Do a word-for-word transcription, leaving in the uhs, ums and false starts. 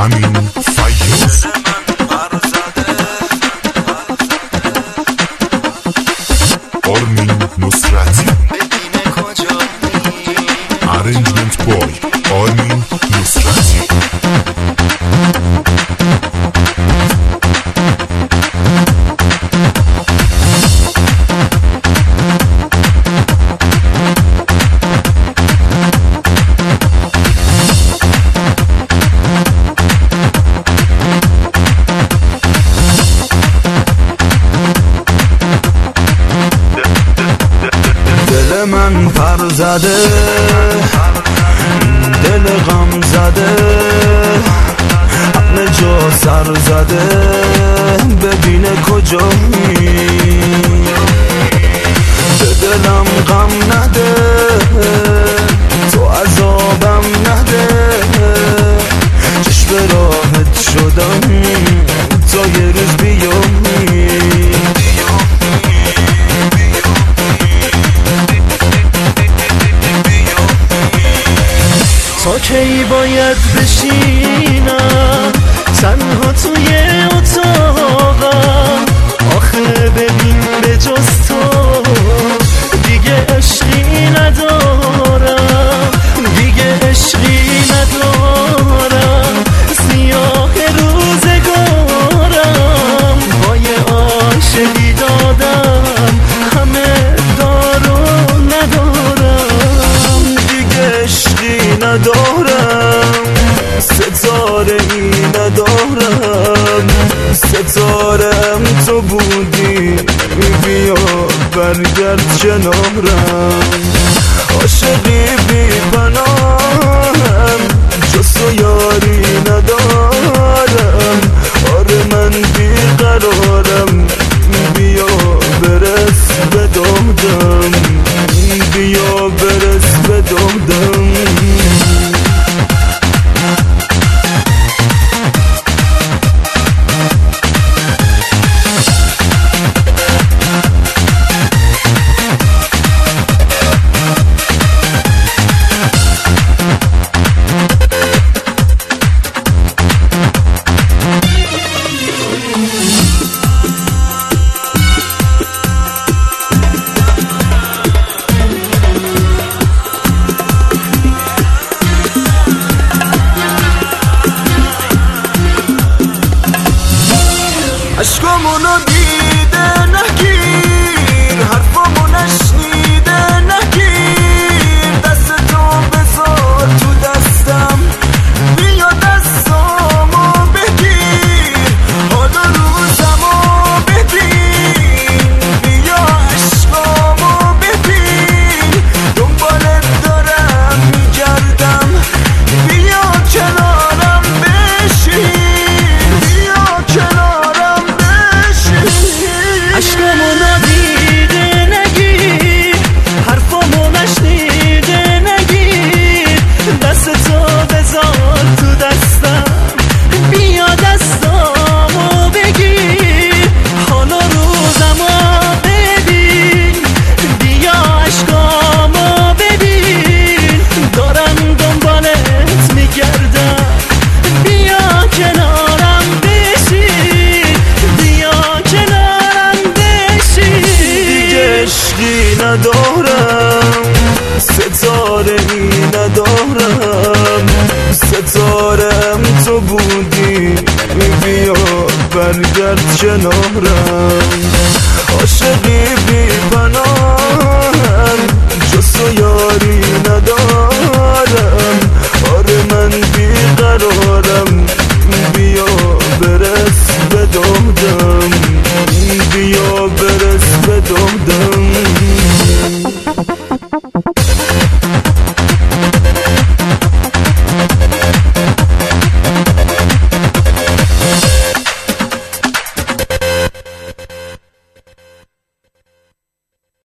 امین فیاض. آرمین نصرتی. ارنجمنت بای آرمین نصرتی. دل من پر زده، دل غم زده، همه جا سر زده، ببینه کجایی. به دلم غم نده، تو عذابم نده، چشم راحت شدم تا یه روز بیایی. تا کی باید بشینم تنها توی اتاقم؟ آخه ببین به جز تو دیگه عشقی ندارم، دیگه عشقی ندارم. سیاه روزگارم با یه عاشقی دادم، همه دارو ندارم، دیگه عشقی ندارم، ستاره ای ندارم. ستارم تو بودی، بیا برگرد کنارم. عاشقی بی پناهم، جز تو یاری ندارم. آره من بی قرارم، بیا برس به دادم، بیا برس به دادم. عشقامونو دیده نگیر، حرفامو نشنیده نگیر. دست تو بذار تو دستم، بیا دستامو بگیر. حالا روزمو ببین، بیا عشقامو ببین. دنبالت دارم میگردم، بیا کنارم بشین، بیا کنارم. عشقمو ندیده نگیر، حرفامو نشنیده نگیر. دست تو بذار تو دستم، بیا دستامو بگیر. حالا روزمو ببین، بیا عشقامو ببین. دارم دنبالت میگردم، بیا کنارم بشین، بیا کنارم بشین. دیگه عشقی ندارم، ستاره ای ندارم. ستارم تو بودی، بیا برگرد کنارم.